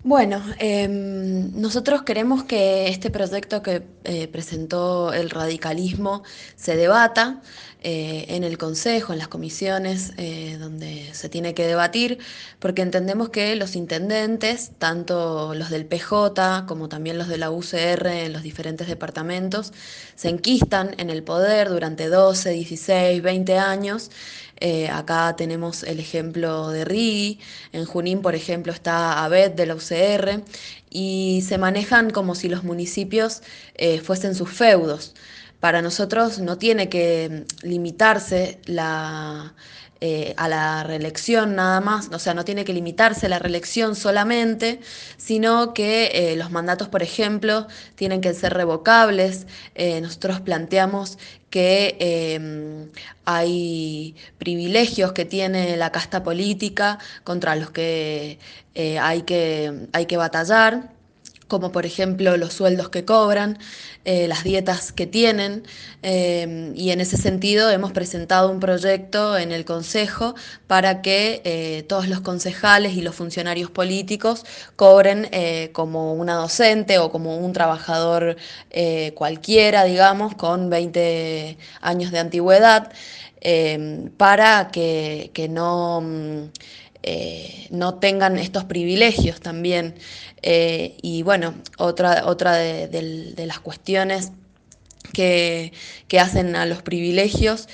Bueno, nosotros queremos que este proyecto que presentó el radicalismo se debata en el Consejo, en las comisiones donde se tiene que debatir, porque entendemos que los intendentes, tanto los del PJ como también los de la UCR en los diferentes departamentos, se enquistan en el poder durante 12, 16, 20 años. Acá tenemos el ejemplo de Rigui, en Junín, por ejemplo, está Abed de la UCR, y se manejan como si los municipios fuesen sus feudos. Para nosotros no tiene que limitarse a la reelección nada más, o sea, no tiene que limitarse la reelección solamente, sino que los mandatos, por ejemplo, tienen que ser revocables. Nosotros planteamos que hay privilegios que tiene la casta política contra los que hay que batallar, como por ejemplo los sueldos que cobran, las dietas que tienen, y en ese sentido hemos presentado un proyecto en el Consejo para que todos los concejales y los funcionarios políticos cobren como una docente o como un trabajador cualquiera, digamos, con 20 años de antigüedad, para que no no tengan estos privilegios también. Y bueno, otra de las cuestiones que hacen a los privilegios,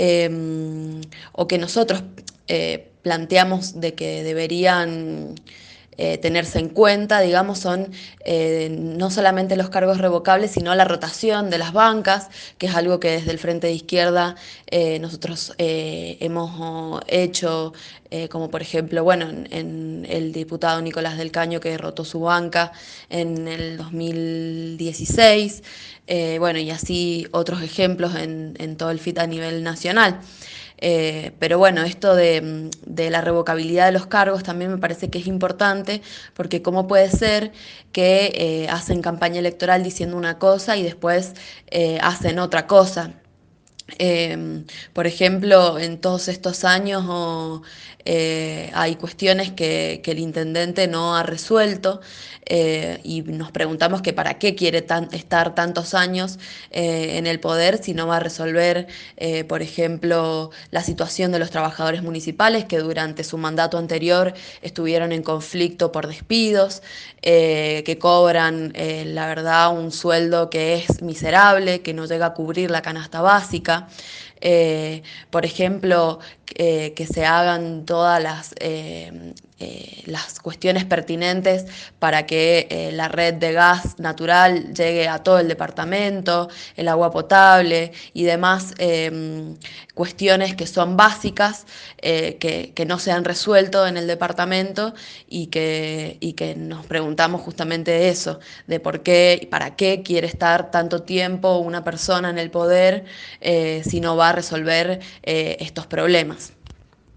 o que nosotros planteamos de que deberían tenerse en cuenta, digamos, son no solamente los cargos revocables, sino la rotación de las bancas, que es algo que desde el Frente de Izquierda nosotros hemos hecho, como por ejemplo, bueno, en el diputado Nicolás del Caño, que rotó su banca en el 2016, bueno, y así otros ejemplos en todo el FIT a nivel nacional. Pero bueno, esto de la revocabilidad de los cargos también me parece que es importante, porque cómo puede ser que hacen campaña electoral diciendo una cosa y después hacen otra cosa. Por ejemplo, en todos estos años hay cuestiones que el intendente no ha resuelto, y nos preguntamos que para qué quiere estar tantos años en el poder si no va a resolver, por ejemplo, la situación de los trabajadores municipales que durante su mandato anterior estuvieron en conflicto por despidos, que cobran, la verdad, un sueldo que es miserable, que no llega a cubrir la canasta básica. Por ejemplo, que se hagan todas las cuestiones pertinentes para que la red de gas natural llegue a todo el departamento, el agua potable y demás cuestiones que son básicas, que no se han resuelto en el departamento, y que nos preguntamos justamente eso, de por qué y para qué quiere estar tanto tiempo una persona en el poder si no va a resolver estos problemas.